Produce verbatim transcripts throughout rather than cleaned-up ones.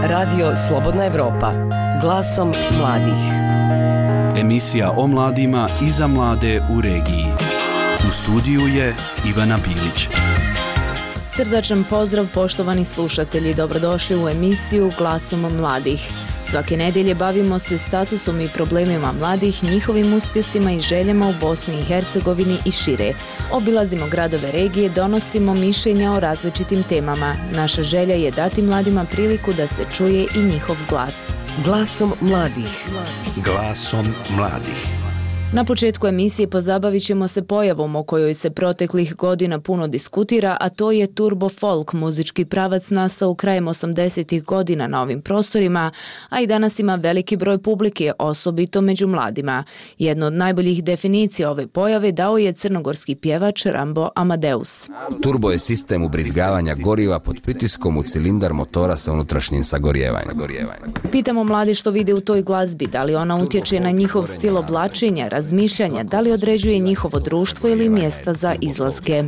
Radio Slobodna Evropa, glasom mladih. Emisija o mladima i za mlade u regiji. U studiju je Ivana Bilić. Srdačan pozdrav poštovani slušatelji, dobrodošli u emisiju Glasom mladih. Svake nedjelje bavimo se statusom i problemima mladih, njihovim uspjesima i željama u Bosni i Hercegovini i šire. Obilazimo gradove regije, donosimo mišljenja o različitim temama. Naša želja je dati mladima priliku da se čuje i njihov glas. Glasom mladih. Glasom mladih. Na početku emisije pozabavit ćemo se pojavom o kojoj se proteklih godina puno diskutira, a to je turbo folk, muzički pravac nastao krajem osamdesetih godina na ovim prostorima, a i danas ima veliki broj publike, osobito među mladima. Jedno od najboljih definicija ove pojave dao je crnogorski pjevač Rambo Amadeus. Turbo je sistem ubrizgavanja goriva pod pritiskom u cilindar motora sa unutrašnjim sagorijevanjem. Pitamo mlade što vide u toj glazbi, da li ona utječe na njihov stil oblačenja, razmišljanja, da li određuje njihovo društvo ili mjesta za izlaske.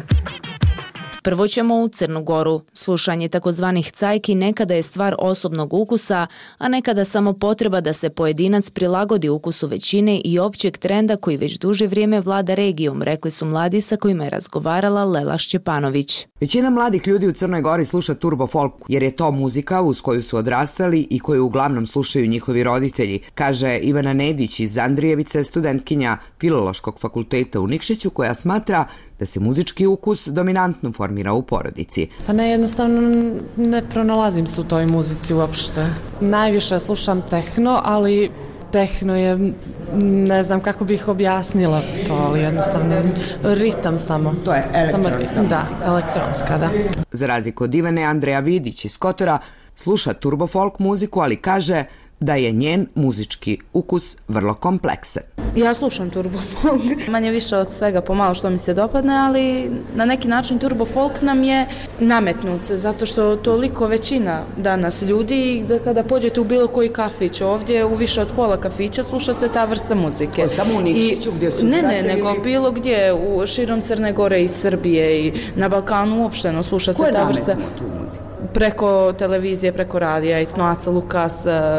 Prvo ćemo u Crnu Goru. Slušanje takozvanih cajki nekada je stvar osobnog ukusa, a nekada samo potreba da se pojedinac prilagodi ukusu većine i općeg trenda koji već duže vrijeme vlada regijom, rekli su mladi sa kojima je razgovarala Lela Šćepanović. Većina mladih ljudi u Crnoj Gori sluša turbo folk, jer je to muzika uz koju su odrastali i koju uglavnom slušaju njihovi roditelji, kaže Ivana Nedić iz Andrijevice, studentkinja Filološkog fakulteta u Nikšiću, koja smatra da se muzički ukus dominantno formira u porodici. Pa ne, jednostavno ne pronalazim se u toj muzici uopšte. Najviše slušam tehno, ali tehno je, ne znam kako bih objasnila to, ali jednostavno ritam samo. To je elektronska samo, muzika. Da, elektronska, da. Za razliku od Ivane, Andreja Vidić iz Kotora sluša turbo folk muziku, ali kaže da je njen muzički ukus vrlo kompleksan. Ja slušam turbo folk, manje više od svega pomalo što mi se dopadne, ali na neki način turbo folk nam je nametnut, zato što toliko većina danas ljudi, da kada pođete u bilo koji kafić ovdje, u više od pola kafića sluša se ta vrsta muzike. O, samo u Nikšiću gdje su Ne, ne, nego bilo gdje, u širom Crne Gore i Srbije i na Balkanu uopšteno sluša se ta vrsta. Ko je nametnuo tu muziku? Preko televizije, preko radija, i Aca Lukas,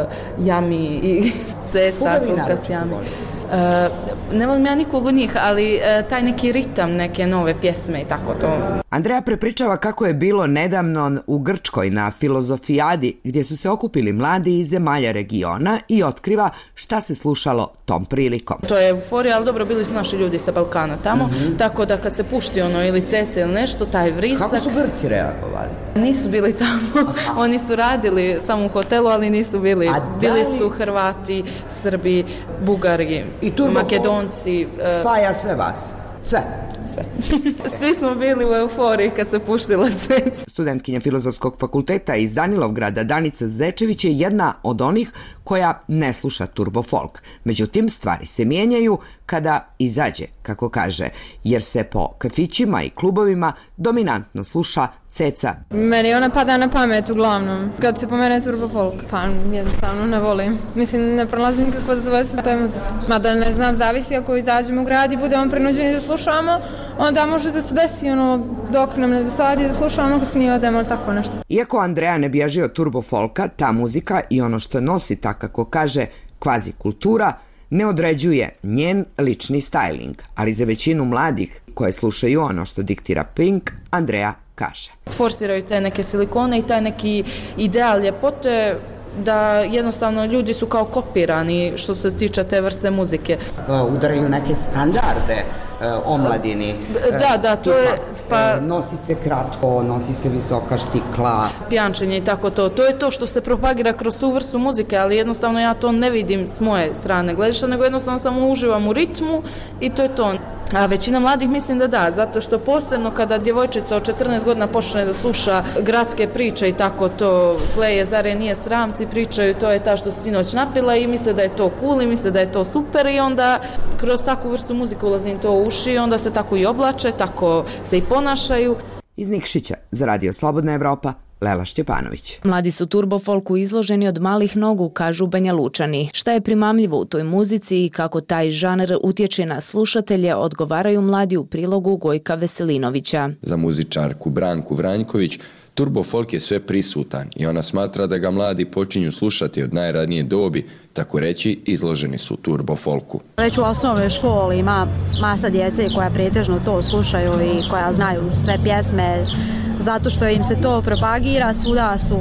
Jami i Ceca, Aca Lukas, Jami. Uh, ne volim ja nikog od njih, ali uh, taj neki ritam, neke nove pjesme i tako to. Andreja prepričava kako je bilo nedavno u Grčkoj na filozofijadi, gdje su se okupili mladi iz zemalja regiona, i otkriva šta se slušalo tom prilikom. To je euforija, ali dobro, bili su naši ljudi sa Balkana tamo, mm-hmm. tako da kad se pušti ono ili Ceca ili nešto, taj vrisak... Kako su Grci reagovali? Nisu bili tamo, oni su radili samo u hotelu, ali nisu bili. Bili li... su Hrvati, Srbi, Bugari, Makedonci. Spaja sve vas? Sve? Sve. Svi smo bili u euforiji kad se puštila Ceca. Studentkinja Filozofskog fakulteta iz Danilovgrada Danica Zečević je jedna od onih koja ne sluša turbo folk. Međutim, stvari se mijenjaju kada izađe, kako kaže, jer se po kafićima i klubovima dominantno sluša Ceca. Meni ona pada na pamet uglavnom. Kad se pomene turbo folk, pa jednostavno ne volim. Mislim, ne pronalazim nikakvo zadovoljstvo u toj muzici. Mada ne znam, zavisi ako izađemo u grad i budemo prinuđeni da slušamo, onda može da se desi ono, dok nam ne dosadi da slušamo, kad se nije odemo ili tako nešto. Iako Andreja ne bježi od turbo folka, ta muzika i ono što nosi, tako kako kaže, kvazi kultura, ne određuje njen lični styling, ali za većinu mladih koje slušaju ono što diktira Pink, Andreja kaže. Forsiraju te neke silikone i taj neki ideal ljepote, da jednostavno ljudi su kao kopirani što se tiče te vrste muzike. Udaraju neke standarde omladini. Da, da, to je... Pa, nosi se kratko, nosi se visoka štikla. Pijančenje i tako to. To je to što se propagira kroz tu vrstu muzike, ali jednostavno ja to ne vidim s moje strane gledišta, nego jednostavno samo uživam u ritmu i to je to. A većina mladih mislim da da, zato što posebno kada djevojčica od četrnaest godina počne da sluša gradske priče i tako to, gleje, zare nije sram, si pričaju, to je ta što se sinoć napila i misle da je to cool i misle da je to super i onda kroz takvu vrstu muzike ulazim to u uši i onda se tako i oblače, tako se i ponašaju. Iz Nikšića za Radio Slobodna Evropa, Lela Šćepanović. Mladi su turbo folku izloženi od malih nogu, kažu Banjalučani. Šta je primamljivo u toj muzici i kako taj žanr utječe na slušatelje, odgovaraju mladi u prilogu Gojka Veselinovića. Za muzičarku Branku Vranjković turbo folk je sve prisutan i ona smatra da ga mladi počinju slušati od najranije dobi, tako reći izloženi su turbo folku. Već u osnovnoj školi ima masa djece koja pretežno to slušaju i koja znaju sve pjesme, zato što im se to propagira, svuda su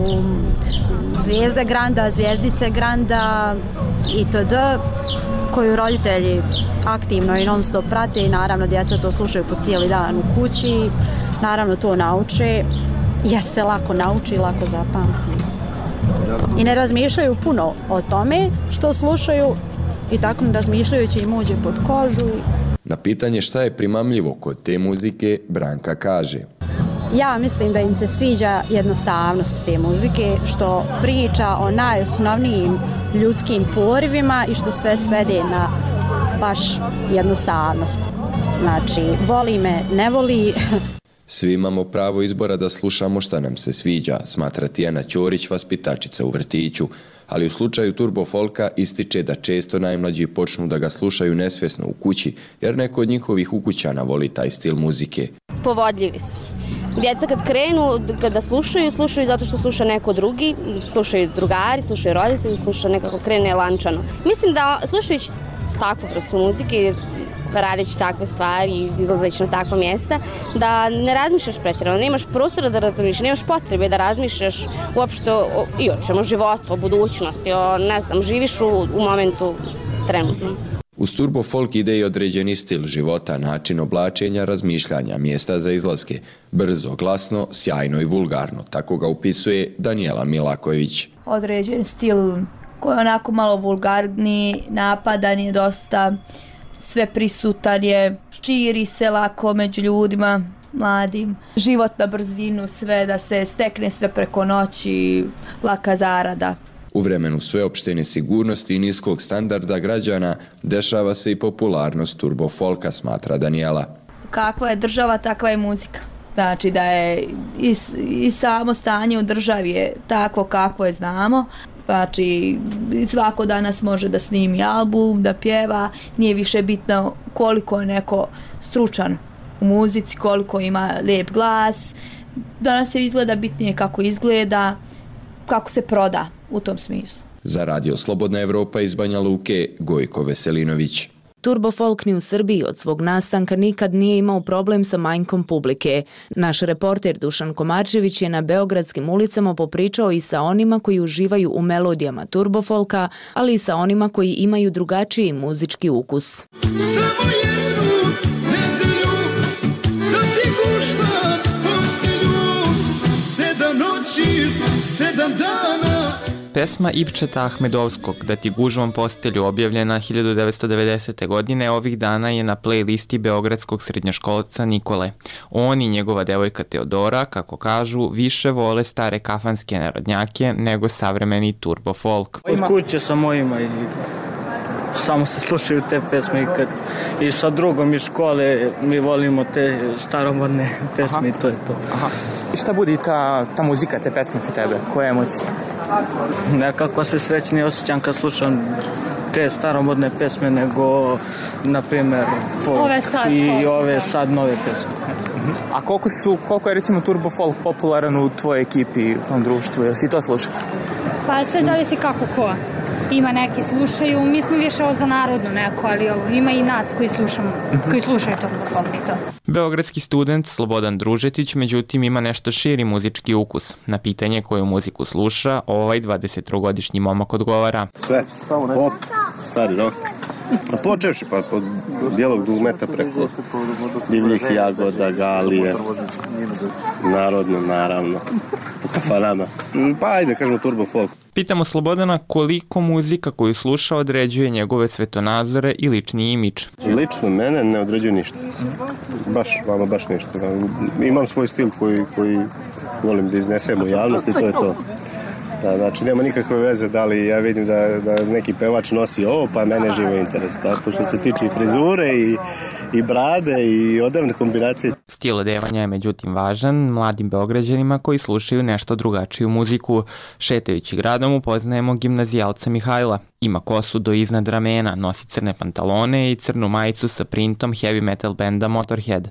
zvijezde granda, zvijezdice granda itd. Koju roditelji aktivno i non stop prate i naravno djeca to slušaju po cijeli dan u kući, naravno to nauče jer se lako nauči i lako zapamti. I ne razmišljaju puno o tome što slušaju i tako ne razmišljajući im uđe pod kožu. Na pitanje šta je primamljivo kod te muzike, Branka kaže: Ja mislim da im se sviđa jednostavnost te muzike, što priča o najosnovnijim ljudskim porivima i što sve svede na baš jednostavnost. Znači, voli me, ne voli. Svi imamo pravo izbora da slušamo šta nam se sviđa, smatra Tijana Ćorić, vaspitačica u vrtiću, ali u slučaju turbo folka ističe da često najmlađi počnu da ga slušaju nesvjesno u kući, jer neko od njihovih ukućana voli taj stil muzike. Povodljivi su. Djeca kad krenu, kada slušaju, slušaju zato što sluša neko drugi, slušaju drugari, slušaju roditelji, slušaju nekako krene lančano. Mislim da slušajući takvu vrstu muzike, radeći takve stvari, izlazeći na takva mjesta, da ne razmišljaš pretjerano, nemaš prostora za razmišljanje, nemaš potrebe da razmišljaš uopšte o, i o čemu, životu, o budućnosti, o, ne znam, živiš u, u momentu trenutno. Uz turbo folk ide i određeni stil života, način oblačenja, razmišljanja, mjesta za izlaske. Brzo, glasno, sjajno i vulgarno. Tako ga upisuje Danijela Milaković. Određen stil koji je onako malo vulgarni, napadan je dosta, sve prisutan je, širi se lako među ljudima, mladim. Život na brzinu, sve da se stekne sve preko noći, laka zarada. U vremenu sveopšte nesigurnosti i niskog standarda građana dešava se i popularnost turbo folka, smatra Danijela. Kakva je država, takva je muzika. Znači da je i, i samo stanje u državi je tako kako je znamo. Znači svako danas može da snimi album, da pjeva, nije više bitno koliko je neko stručan u muzici, koliko ima lijep glas. Danas je izgleda bitnije kako izgleda, kako se proda u tom smislu. Za Radio Slobodna Evropa iz Banja Luke, Gojko Veselinović. Turbo folk ni u Srbiji od svog nastanka nikad nije imao problem sa manjkom publike. Naš reporter Dušan Komarčević je na beogradskim ulicama popričao i sa onima koji uživaju u melodijama turbo folka, ali i sa onima koji imaju drugačiji muzički ukus. Samo jednu nedelju da ti guštam postelju, sedam noći, sedam dana. Pesma Ipčeta Ahmedovskog Da ti gužvam postelju, objavljena hiljadu devetsto devedesete. godine, ovih dana je na playlisti beogradskog srednjoškolca Nikole. On i njegova devojka Teodora, kako kažu, više vole stare kafanske narodnjake nego savremeni turbo folk. Od kuće sa mojima i samo se slušaju te pesme i, kad, i sa drugom iz škole mi volimo te staromodne pesme. Aha. I to je to. Aha. I šta budi ta, ta muzika, te pesme kod tebe? Koje emocije? Nekako se srećnije osjećam kad slušam te staromodne pesme nego, na primjer, folk ove sad, i folk, ove sad nove pesme. A koliko, su, koliko je recimo turbo folk popularan u tvojoj ekipi, u tom društvu? Jel si to slušao? Pa sve zavisi kako ko. Ima neki slušaju, mi smo više ovo za narodno neko, ali ovo, ima i nas koji slušamo, uh-huh. koji slušaju turbo folk i to. Beogradski student Slobodan Družetić, međutim, ima nešto širi muzički ukus. Na pitanje koju muziku sluša, ovaj dvadesettrogodišnji momak odgovara. Sve, pop, stari rock. Počevši pa od bijelog dugmeta preko divljih jagoda, galije, narodno, naravno, u kafanama. Pa ajde, kažemo turbo folk. Pitamo Slobodana koliko muzika koju sluša određuje njegove svetonazore i lični imidž. Lično mene ne određuje ništa. Baš, vama baš ništa. Imam svoj stil koji, koji volim da iznesem u javnosti i to je to. Da, znači nema nikakve veze da li ja vidim da, da neki pevač nosi ovo, pa mene živo interes. Tako što se tiče i frizure i, i brade i odevne kombinacije. Stil odevanja je međutim važan mladim Beograđanima koji slušaju nešto drugačiju muziku. Šetajući gradom upoznajemo gimnazijalca Mihajla. Ima kosu do iznad ramena, nosi crne pantalone i crnu majicu sa printom heavy metal benda Motorhead.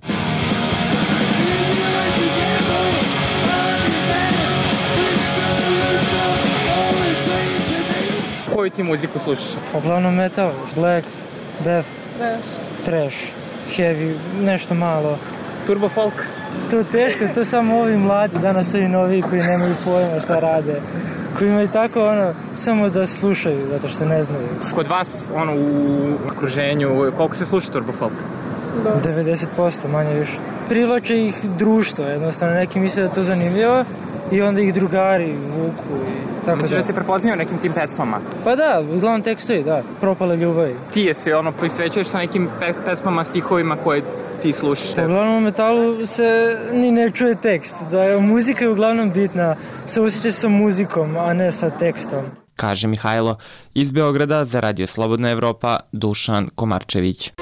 Koju ti muziku slušaš? Uglavnom metal, black, death, trash, trash, heavy, nešto malo. Turbo folk? To teško, to samo ovi mladi, danas ovi novi koji nemaju pojma šta rade. Koji imaju tako ono, samo da slušaju, zato što ne znaju. Kod vas, ono, u okruženju, koliko se sluša turbo folk? devedeset posto, manje više. Privlače ih društvo, jednostavno neki misle da je to zanimljivo i onda ih drugari vuku i tako. Znači da se prepoznaju nekim tim pesmama? Pa da, uglavnom tekstovi, da, propale ljubavi. Ti je se ono poisvećuješ sa nekim pesmama, stihovima koje ti slušaš? Uglavnom u metalu se ni ne čuje tekst, da muzika je uglavnom bitna, se osjeća sa muzikom, a ne sa tekstom. Kaže Mihajlo. Iz Beograda za Radio Slobodna Evropa, Dušan Komarčević.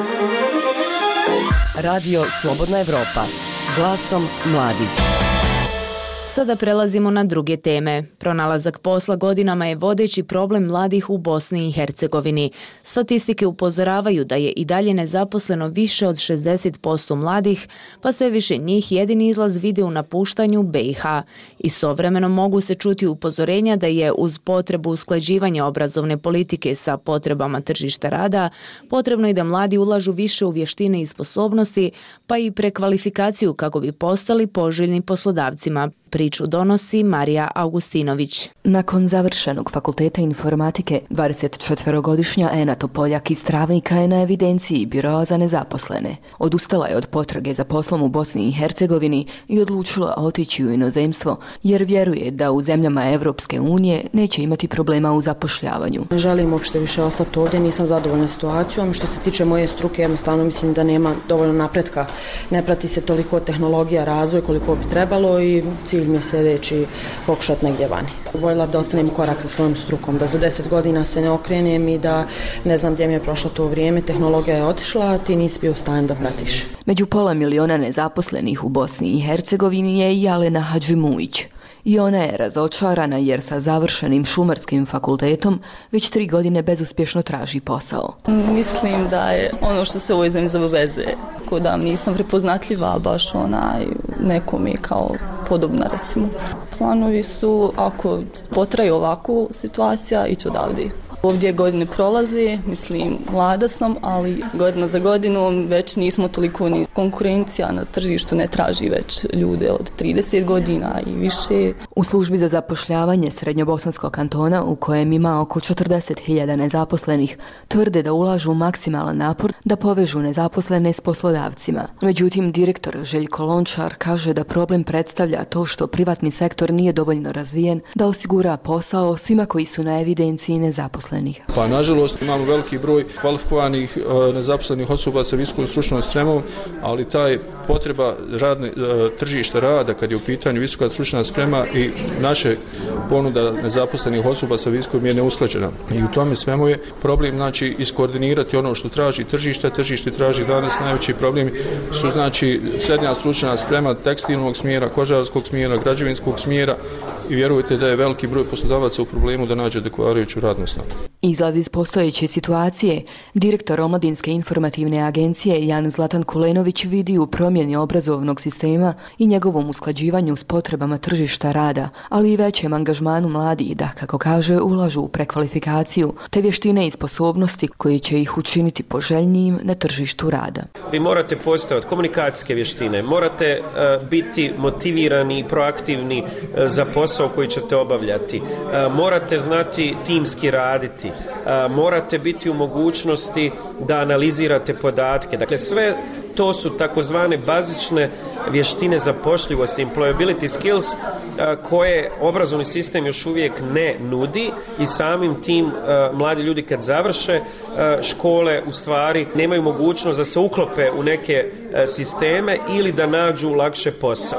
Radio Slobodna Evropa, glasom mladih. Sada prelazimo na druge teme. Pronalazak posla godinama je vodeći problem mladih u Bosni i Hercegovini. Statistike upozoravaju da je i dalje nezaposleno više od šezdeset posto mladih, pa sve više njih jedini izlaz vide u napuštanju B i H. Istovremeno mogu se čuti upozorenja da je uz potrebu usklađivanja obrazovne politike sa potrebama tržišta rada, potrebno i da mladi ulažu više u vještine i sposobnosti, pa i prekvalifikaciju kako bi postali poželjni poslodavcima. Priču donosi Marija Augustinović. Nakon završenog fakulteta informatike, dvadesetčetverogodišnja Ena Topoljak iz Travnika je na evidenciji Biroa za nezaposlene. Odustala je od potrage za poslom u Bosni i Hercegovini i odlučila otići u inozemstvo, jer vjeruje da u zemljama Evropske unije neće imati problema u zapošljavanju. Ne želim uopšte više ostati ovdje, nisam zadovoljna situacijom. Što se tiče moje struke, jednostavno mislim da nema dovoljno napretka. Ne prati se toliko tehnologija, razvoj koliko bi trebalo i cilj mi je sljedeći pokušati negdje vani. Voljela da ostanem korak sa svojom strukom, da za deset godina se ne okrenem i da ne znam gdje mi je prošlo to vrijeme, tehnologija je otišla, a ti nisi bio u stanju da pratiš. Među pola miliona nezaposlenih u Bosni i Hercegovini je i Alena Hadžimujić. I ona je razočarana jer sa završenim šumarskim fakultetom već tri godine bezuspješno traži posao. Mislim da je ono što se u ovoj zemlji zove veze, ko da nisam prepoznatljiva, baš onaj nekom je kao podobna recimo. Planovi su, ako potraje ovakvu situacija, ići odavde. Ovdje godine prolaze, mislim, mlada sam, ali godina za godinom već nismo toliko ni konkurencija na tržištu ne traži već ljude od trideset godina i više. U službi za zapošljavanje Srednjobosanskog kantona, u kojem ima oko četrdeset hiljada nezaposlenih, tvrde da ulažu maksimalan napor da povežu nezaposlene s poslodavcima. Međutim, direktor Željko Lončar kaže da problem predstavlja to što privatni sektor nije dovoljno razvijen da osigura posao svima koji su na evidenciji nezaposlenih. Pa nažalost imamo veliki broj kvalifikovanih e, nezaposlenih osoba sa visokom stručnom spremom, ali taj potreba radne, e, tržišta rada kad je u pitanju visoka stručna sprema i naše ponuda nezaposlenih osoba sa visokom je neusklađena. I u tome svemu je problem znači iskoordinirati ono što traži tržište, tržište traži danas najveći problem su znači srednja stručna sprema tekstilnog smjera, kožarskog smjera, građevinskog smjera i vjerujte da je veliki broj poslodavaca u problemu da nađe odgovarajuću radnu snagu. Izlaz iz postojeće situacije, direktor Omladinske informativne agencije Jan Zlatan Kulenović vidi u promjeni obrazovnog sistema i njegovom usklađivanju s potrebama tržišta rada, ali i većem angažmanu mladih da, kako kaže, ulažu u prekvalifikaciju te vještine i sposobnosti koji će ih učiniti poželjnijim na tržištu rada. Vi morate postojati komunikacijske vještine, morate uh, biti motivirani i proaktivni uh, za posao koji ćete obavljati, uh, morate znati timski raditi, uh, morate biti u mogućnosti da analizirate podatke. Dakle, sve to su takozvane bazične vještine zapošljivosti, employability skills, koje obrazovni sistem još uvijek ne nudi i samim tim mladi ljudi kad završe škole u stvari nemaju mogućnost da se uklope u neke sisteme ili da nađu lakše posao.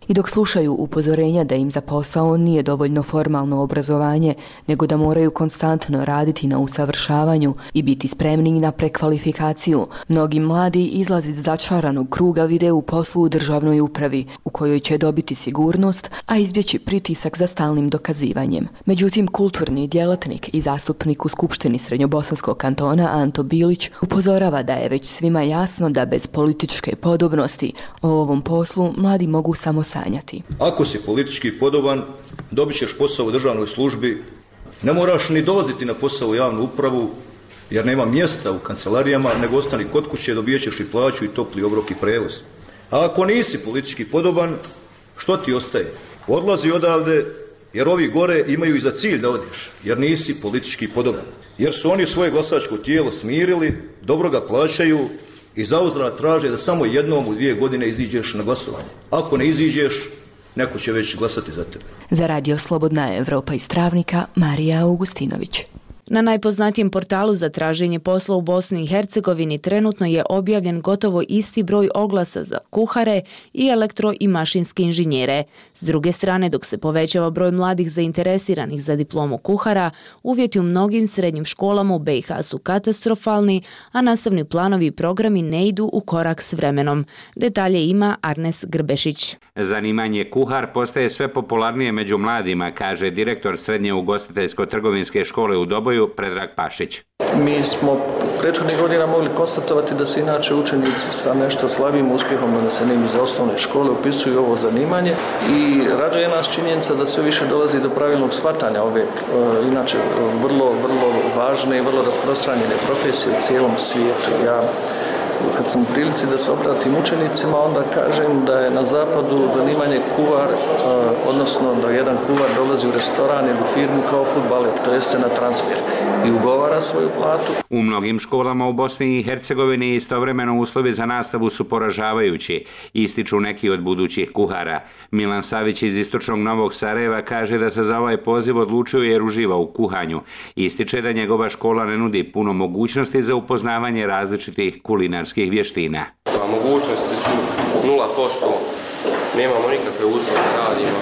I dok slušaju upozorenja da im za posao nije dovoljno formalno obrazovanje, nego da moraju konstantno raditi na usavršavanju i biti spremni na prekvalifikaciju, mnogi mladi izlaze iz začaranog kruga vide u poslu u državnoj upravi, u kojoj će dobiti sigurnost, a izbjeći pritisak za stalnim dokazivanjem. Međutim, kulturni djelatnik i zastupnik u Skupštini Srednjobosanskog kantona Anto Bilić upozorava da je već svima jasno da bez političke podobnosti o ovom poslu mladi mogu samo sanjati. Ako si politički podoban, dobit ćeš posao u državnoj službi, ne moraš ni dolaziti na posao u javnu upravu, jer nema mjesta u kancelarijama, nego ostani kod kuće, dobijat ćeš i plaću i topli obrok i prevoz. A ako nisi politički podoban, što ti ostaje? Odlazi odavde, jer ovi gore imaju i za cilj da odeš, jer nisi politički podoban. Jer su oni svoje glasačko tijelo smirili, dobro ga plaćaju i zauzvrat traže da samo jednom u dvije godine iziđeš na glasovanje. Ako ne iziđeš, neko će već glasati za tebe. Za Radio Slobodna Evropa iz Travnika, Marija Augustinović. Na najpoznatijem portalu za traženje posla u Bosni i Hercegovini trenutno je objavljen gotovo isti broj oglasa za kuhare i elektro- i mašinske inženjere. S druge strane, dok se povećava broj mladih zainteresiranih za diplomu kuhara, uvjeti u mnogim srednjim školama u B i H su katastrofalni, a nastavni planovi i programi ne idu u korak s vremenom. Detalje ima Arnes Grbešić. Zanimanje kuhar postaje sve popularnije među mladima, kaže direktor Srednje ugostiteljsko-trgovinske škole u Doboju Predrag Pašić. Mi smo prethodnih godina mogli konstatovati da se inače učenici sa nešto slabijim uspjehom, da se ne iz osnovne škole upisuju ovo zanimanje i raduje nas činjenica da sve više dolazi do pravilnog shvatanja ove inače vrlo, vrlo važne i vrlo rasprostranjene profesije u cijelom svijetu. Ja kad sam u prilici da se obratim učenicima, onda kažem da je na zapadu zanimanje kuvar, odnosno da jedan kuvar dolazi u restoran ili u firmu kao fudbaler, to jeste na transfer i ugovara svoju platu. U mnogim školama u Bosni i Hercegovini istovremeno uslovi za nastavu su poražavajući, ističu neki od budućih kuhara. Milan Savić iz istočnog Novog Sarajeva kaže da se za ovaj poziv odlučio jer uživa u kuhanju. Ističe da njegova škola ne nudi puno mogućnosti za upoznavanje različitih kulinarskih vještina. Pa mogućnosti su nula posto, nemamo nikakve uslove da radimo.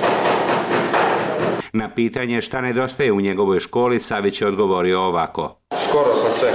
Na pitanje šta nedostaje u njegovoj školi, Savić je odgovorio ovako. Skoro smo sve.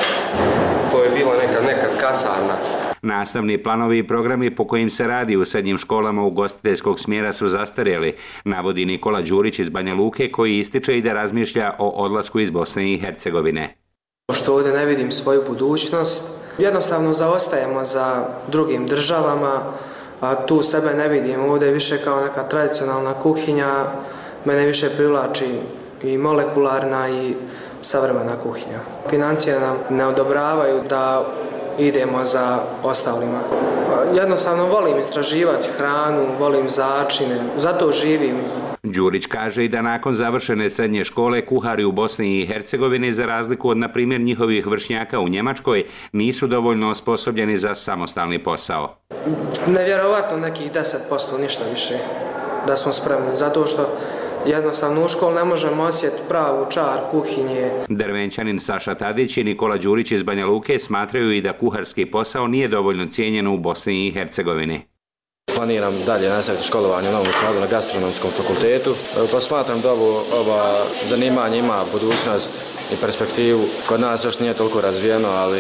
To je bila nekad, nekad kasarna. Nastavni planovi i programi po kojim se radi u srednjim školama ugostiteljskog smjera su zastarjeli, navodi Nikola Đurić iz Banja Luke, koji ističe i da razmišlja o odlasku iz Bosne i Hercegovine. Što ovdje ne vidim svoju budućnost, jednostavno zaostajemo za drugim državama, a tu sebe ne vidim, ovdje je više kao neka tradicionalna kuhinja, mene više privlači i molekularna i savremena kuhinja. Financije nam ne odobravaju da idemo za ostalima. Jednostavno volim istraživati hranu, volim začine, zato živim. Đurić kaže i da nakon završene srednje škole kuhari u Bosni i Hercegovini, za razliku od, na primjer, njihovih vršnjaka u Njemačkoj, nisu dovoljno osposobljeni za samostalni posao. Nevjerovatno nekih deset posto, ništa više, da smo spremni, zato što jednostavno u školu ne možemo osjetiti pravu čar kuhinje. Drvenčanin Saša Tadić i Nikola Đurić iz Banja Luke smatraju i da kuharski posao nije dovoljno cijenjen u Bosni i Hercegovini. Planiram dalje nastaviti školovanje u Novom Sadu na gastronomskom fakultetu, pa smatram da ovo ova zanimanje ima budućnost i perspektivu. Kod nas još nije toliko razvijeno, ali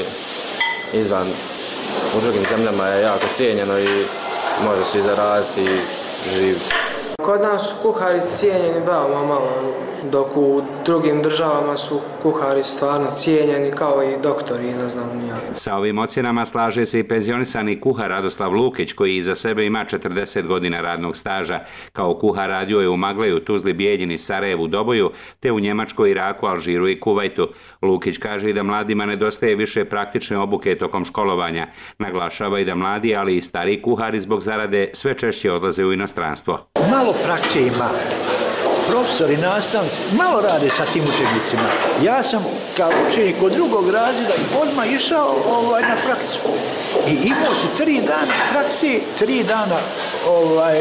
izvan u drugim zemljama je jako cijenjeno i može se i zaraditi i živjeti. Kod nas su kuhari cijenjeni veoma malo, dok u drugim državama su kuhari stvarno cijenjeni kao i doktori, ne znam ja. Sa ovim ocjenama slaže se i penzionisani kuhar Radoslav Lukić, koji iza sebe ima četrdeset godina radnog staža. Kao kuhar radio je u Magleju, Tuzli, Bijeljini, Sarajevu, Doboju, te u Njemačkoj, Iraku, Alžiru i Kuvajtu. Lukić kaže i da mladima nedostaje više praktične obuke tokom školovanja. Naglašava i da mladi, ali i stari kuhari zbog zarade sve češće odlaze u inostranstvo. Malo prakse ima. Profesori, nastavnici, malo rade sa tim učenicima. Ja sam kao učenik od drugog razreda odmah išao ovaj, na praksu. I imao si tri dana prakse, tri dana ovaj,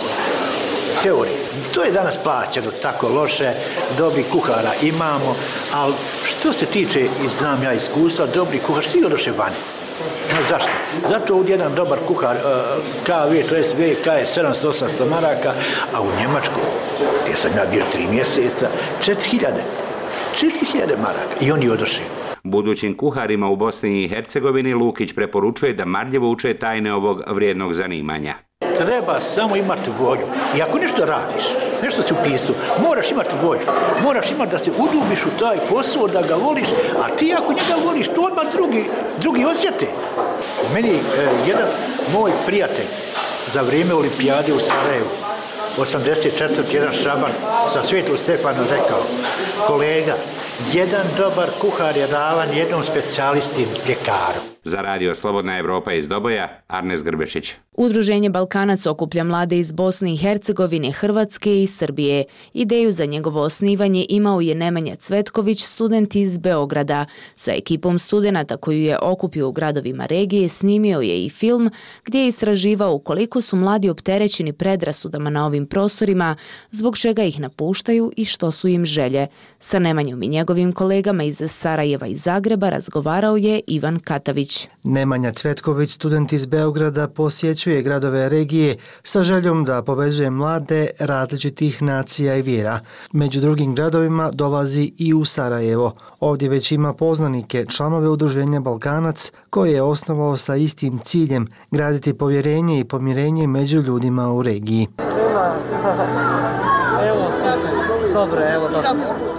teorije. To je danas plaćeno tako loše, dobri kuhara imamo, ali što se tiče, i znam ja iskustva, dobri kuhar, svi odoše vani. Na Zašto? Zato ovdje jedan dobar kuhar K V, to jest V K je sedamsto osamsto maraka, a u Njemačku, gdje sam ja bio tri mjeseca, četiri hiljade. četiri hiljade maraka i oni odošli. Budućim kuharima u Bosni i Hercegovini Lukić preporučuje da marljivo uče tajne ovog vrijednog zanimanja. Treba samo imati volju. I ako nešto radiš, nešto si upisao, moraš imati volju. Moraš imati da se udubiš u taj posao, da ga voliš, a ti ako njega voliš, to odmah drugi, drugi osjete. Meni e, jedan moj prijatelj za vrijeme olimpijade u Sarajevu, osamdeset četvrti jedan šaban sa Svetog Stefana rekao, kolega, jedan dobar kuhar je ravan jednom specijalisti ljekaru. Za radio Slobodna Evropa iz Doboja, Arnes Grbešić. Udruženje Balkanac okuplja mlade iz Bosne i Hercegovine, Hrvatske i Srbije. Ideju za njegovo osnivanje imao je Nemanja Cvetković, student iz Beograda. Sa ekipom studenata koju je okupio u gradovima regije snimio je i film gdje je istraživao koliko su mladi opterećeni predrasudama na ovim prostorima, zbog čega ih napuštaju i što su im želje. Sa Nemanjom i njegovim kolegama iz Sarajeva i Zagreba razgovarao je Ivan Katavić. Nemanja Cvetković, student iz Beograda, posjećuje gradove regije sa željom da povezuje mlade različitih nacija i vjera. Među drugim gradovima dolazi i u Sarajevo. Ovdje već ima poznanike, članove udruženja Balkanac, koje je osnovao sa istim ciljem graditi povjerenje i pomirenje među ljudima u regiji. Evo, dobro, evo, dobro.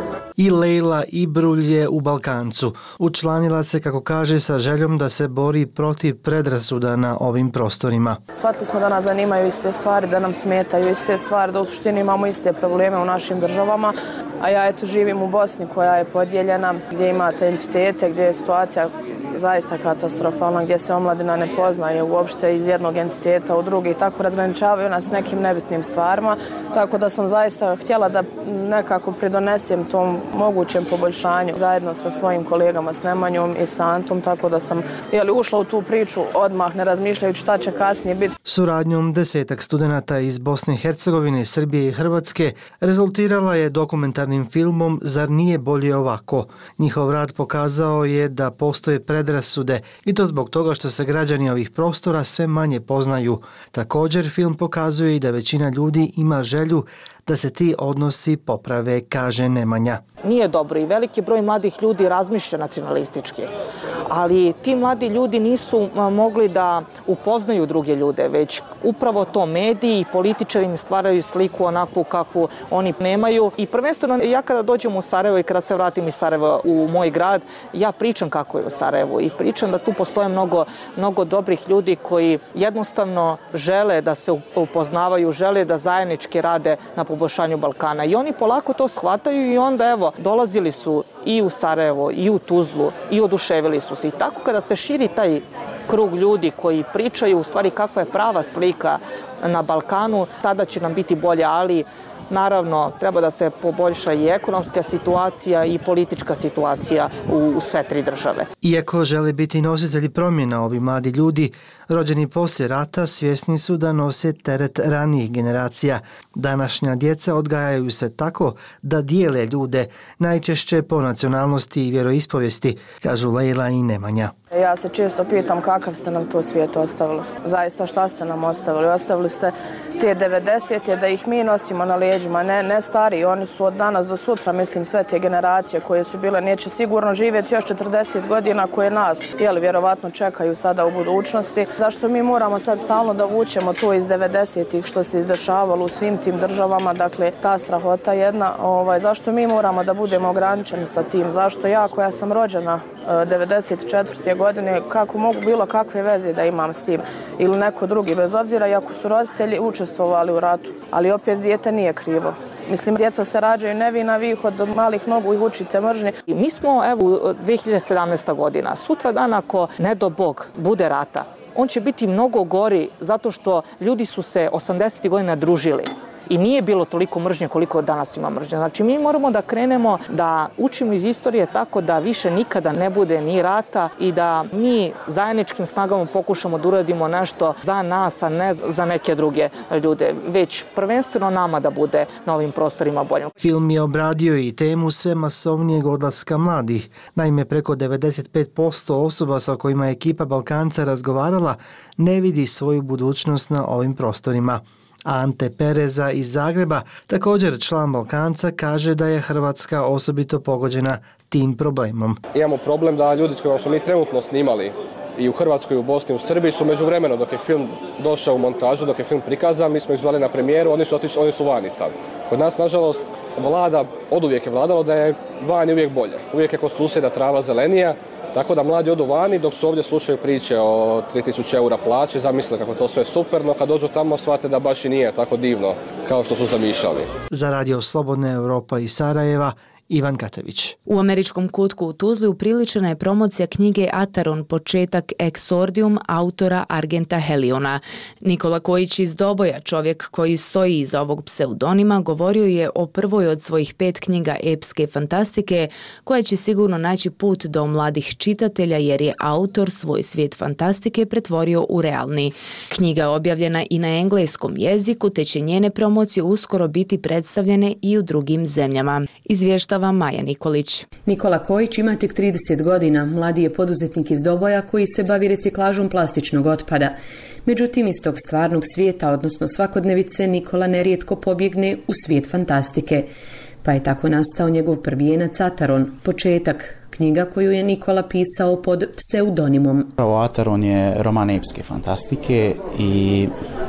I Lejla Ibrulje u Balkancu. Učlanila se, kako kaže, sa željom da se bori protiv predrasuda na ovim prostorima. Shvatili smo da nas zanimaju iste stvari, da nam smetaju iste stvari, da u suštini imamo iste probleme u našim državama, a ja eto živim u Bosni koja je podijeljena, gdje imate entitete, gdje je situacija zaista katastrofalna, gdje se omladina ne poznaje uopšte iz jednog entiteta u drugi i tako razgraničavaju nas s nekim nebitnim stvarima, tako da sam zaista htjela da nekako pridonesem tom mogućem poboljšanju zajedno sa svojim kolegama, s Nemanjom i sa Antom, tako da sam jeli, ušla u tu priču odmah ne razmišljajući šta će kasnije biti. Suradnjom desetak studenata iz Bosne i Hercegovine, Srbije i Hrvatske rezultirala je dokumentarnim filmom Zar nije bolje ovako? Njihov rad pokazao je da postoje predrasude i to zbog toga što se građani ovih prostora sve manje poznaju. Također film pokazuje i da većina ljudi ima želju da se ti odnosi poprave, kaže Nemanja. Nije dobro i veliki broj mladih ljudi razmišlja nacionalistički, ali ti mladi ljudi nisu mogli da upoznaju druge ljude, već upravo to mediji i političari im stvaraju sliku onakvu kakvu oni nemaju. I prvenstveno ja kada dođem u Sarajevo i kada se vratim iz Sarajeva u moj grad, ja pričam kako je u Sarajevu i pričam da tu postoje mnogo, mnogo dobrih ljudi koji jednostavno žele da se upoznavaju, žele da zajednički rade na poboljšanju Balkana. I oni polako to shvataju i onda evo, dolazili su i u Sarajevo i u Tuzlu i oduševili su se. I tako kada se širi taj krug ljudi koji pričaju u stvari kakva je prava slika na Balkanu, tada će nam biti bolje, ali naravno treba da se poboljša i ekonomska situacija i politička situacija u sve tri države. Iako žele biti nositelji promjena, ovi mladi ljudi rođeni poslije rata svjesni su da nose teret ranijih generacija. Današnja djeca odgajaju se tako da dijele ljude, najčešće po nacionalnosti i vjeroispovijesti, kažu Lejla i Nemanja. Ja se često pitam kakav ste nam to svijet ostavili. Zaista šta ste nam ostavili? Ostavili ste te devedesete da ih mi nosimo na leđima, ne, ne stari. Oni su od danas do sutra, mislim, sve te generacije koje su bile, neće sigurno živjeti još četrdeset godina koje nas, jeli, vjerovatno čekaju sada u budućnosti. Zašto mi moramo sad stalno da vučemo to iz devedesetih što se izdešavalo u svim tim državama, dakle ta strahota jedna, ovaj, zašto mi moramo da budemo ograničeni sa tim, zašto ja koja sam rođena devedeset četvrte godine, kako mogu bilo kakve veze da imam s tim ili neko drugi, bez obzira i ako su roditelji učestvovali u ratu, ali opet dijete nije krivo. Mislim, djeca se rađaju nevina, vi ih od malih nogu ih učite mržnje. Mi smo, evo, dvije hiljade sedamnaesta godina, sutra dan ako, ne do Bog, bude rata, on će biti mnogo gori zato što ljudi su se osamdesetih godina družili. i nije bilo toliko mržnje koliko danas ima mržnje. Znači mi moramo da krenemo da učimo iz istorije tako da više nikada ne bude ni rata i da mi zajedničkim snagama pokušamo da uradimo nešto za nas, a ne za neke druge ljude, već prvenstveno nama da bude na ovim prostorima bolje. Film je obradio i temu sve masovnijeg odlaska mladih. Naime, preko devedeset pet posto osoba sa kojima je ekipa Balkanca razgovarala ne vidi svoju budućnost na ovim prostorima. Ante Pereza iz Zagreba, također član Balkanca, kaže da je Hrvatska osobito pogođena tim problemom. Imamo problem da ljudi s kojima smo mi trenutno snimali i u Hrvatskoj, i u Bosni, i u Srbiji su međuvremeno dok je film došao u montažu, dok je film prikazan, mi smo ih zvali na premijeru, oni su otišli, oni su vani sad. Kod nas, nažalost, vlada, oduvijek je vladalo da je vani uvijek bolje. Uvijek je kod susjeda trava zelenija, tako da mladi odu vani dok su ovdje slušaju priče o tri tisuće eura plaće, zamisle kako to sve super, no kad dođu tamo shvate da baš i nije tako divno kao što su zamišljali. Za Radio Slobodna Europa iz Sarajeva, Ivan Katević. U američkom kutku u Tuzli upriličena je promocija knjige Ataron, početak Exordium autora Argenta Heliona. Nikola Kojić iz Doboja, čovjek koji stoji iza ovog pseudonima, govorio je o prvoj od svojih pet knjiga epske fantastike, koja će sigurno naći put do mladih čitatelja jer je autor svoj svijet fantastike pretvorio u realni. Knjiga je objavljena i na engleskom jeziku, te će njene promocije uskoro biti predstavljene i u drugim zemljama. Izvješta Maja Nikolić. Nikola Kojić ima tek trideset godina, mladi je poduzetnik iz Doboja koji se bavi reciklažom plastičnog otpada. Međutim, iz tog stvarnog svijeta, odnosno svakodnevice, Nikola nerijetko pobjegne u svijet fantastike. Pa je tako nastao njegov prvijenac Ataron, početak, knjiga koju je Nikola pisao pod pseudonimom. Ataron je roman epske fantastike i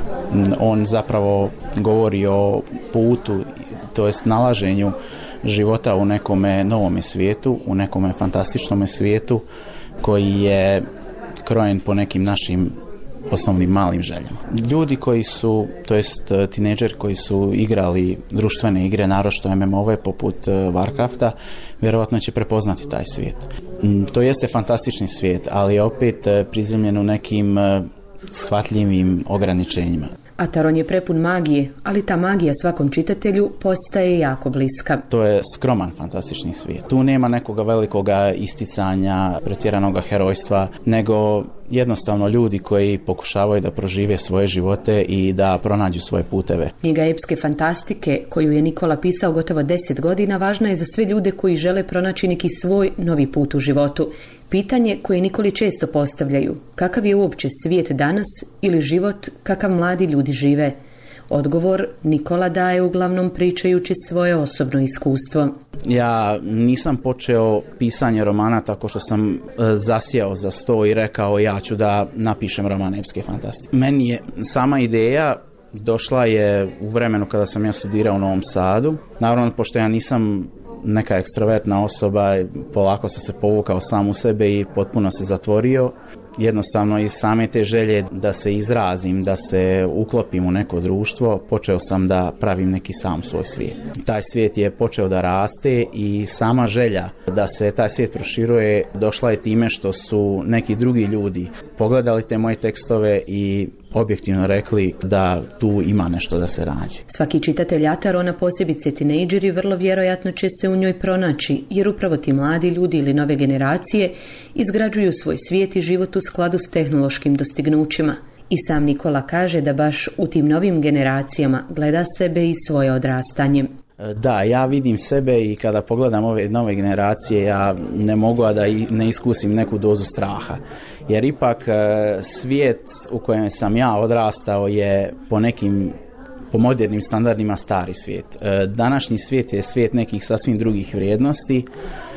on zapravo govori o putu, to jest nalaženju života u nekome novome svijetu, u nekome fantastičnome svijetu koji je krojen po nekim našim osnovnim malim željama. Ljudi koji su, to jest tinejdžeri koji su igrali društvene igre, naročito M M O-ve poput Warcrafta, vjerovatno će prepoznati taj svijet. To jeste fantastični svijet, ali je opet prizemljen u nekim shvatljivim ograničenjima. Ataron je prepun magije, ali ta magija svakom čitatelju postaje jako bliska. To je skroman fantastični svijet. Tu nema nekoga velikoga isticanja, pretjeranoga herojstva, nego jednostavno ljudi koji pokušavaju da prožive svoje živote i da pronađu svoje puteve. Knjiga epske fantastike, koju je Nikola pisao gotovo deset godina, važna je za sve ljude koji žele pronaći neki svoj novi put u životu. Pitanje koje Nikoli često postavljaju, kakav je uopće svijet danas ili život kakav mladi ljudi žive? Odgovor Nikola daje uglavnom pričajući svoje osobno iskustvo. Ja nisam počeo pisanje romana tako što sam zasjeo za sto i rekao ja ću da napišem roman epske fantastike. Meni je sama ideja došla je u vremenu kada sam ja studirao u Novom Sadu. Naravno, pošto ja nisam neka ekstrovertna osoba, polako sam se povukao sam u sebe i potpuno se zatvorio. Jednostavno iz same te želje da se izrazim, da se uklopim u neko društvo, počeo sam da pravim neki sam svoj svijet. Taj svijet je počeo da raste i sama želja da se taj svijet proširuje došla je time što su neki drugi ljudi pogledali te moje tekstove i objektivno rekli da tu ima nešto da se rađe. Svaki čitatelj Atarona, posebice tinejdžeri, vrlo vjerojatno će se u njoj pronaći, jer upravo ti mladi ljudi ili nove generacije izgrađuju svoj svijet i život u skladu s tehnološkim dostignućima. I sam Nikola kaže da baš u tim novim generacijama gleda sebe i svoje odrastanje. Da, ja vidim sebe i kada pogledam ove nove generacije, ja ne mogu a da ne iskusim neku dozu straha. Jer ipak svijet u kojem sam ja odrastao je po nekim, po modernim standardima stari svijet. Današnji svijet je svijet nekih sasvim drugih vrijednosti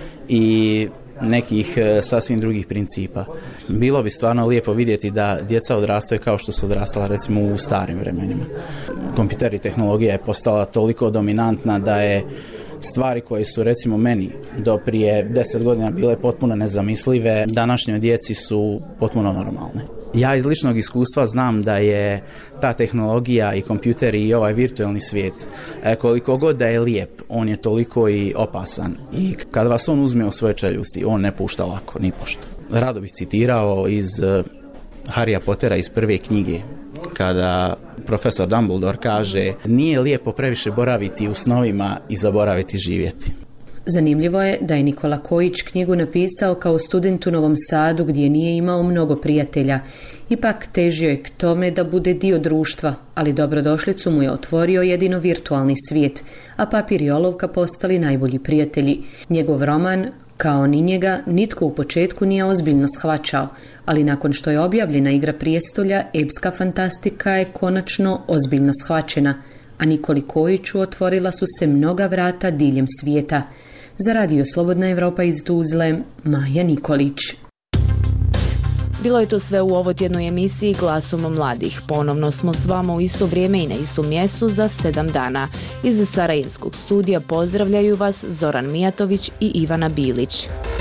i nekih sasvim drugih principa. Bilo bi stvarno lijepo vidjeti da djeca odrastaju kao što su odrastala recimo u starim vremenima. Kompjuter i tehnologija je postala toliko dominantna da je stvari koje su recimo meni do prije deset godina bile potpuno nezamislive, današnjoj djeci su potpuno normalne. Ja iz ličnog iskustva znam da je ta tehnologija i kompjuteri i ovaj virtualni svijet, koliko god da je lijep, on je toliko i opasan. I kad vas on uzme u svoje čeljusti, on ne pušta lako, ni pošto. Rado bih citirao iz Harrya Pottera iz prve knjige, kada profesor Dumbledore kaže, nije lijepo previše boraviti u snovima i zaboraviti živjeti. Zanimljivo je da je Nikola Kojić knjigu napisao kao student u Novom Sadu gdje nije imao mnogo prijatelja. Ipak težio je k tome da bude dio društva, ali dobrodošlicu mu je otvorio jedino virtualni svijet, a papir i olovka postali najbolji prijatelji. Njegov roman, kao ni njega, nitko u početku nije ozbiljno shvaćao, ali nakon što je objavljena Igra prijestolja, epska fantastika je konačno ozbiljno shvaćena, a Nikoli Kojiću otvorila su se mnoga vrata diljem svijeta. Za Radio Slobodna Evropa iz Tuzle, Maja Nikolić. Bilo je to sve u ovotjednoj emisiji Glasom mladih. Ponovno smo s vama u isto vrijeme i na istom mjestu za sedam dana. Iz Sarajevskog studija pozdravljaju vas Zoran Mijatović i Ivana Bilić.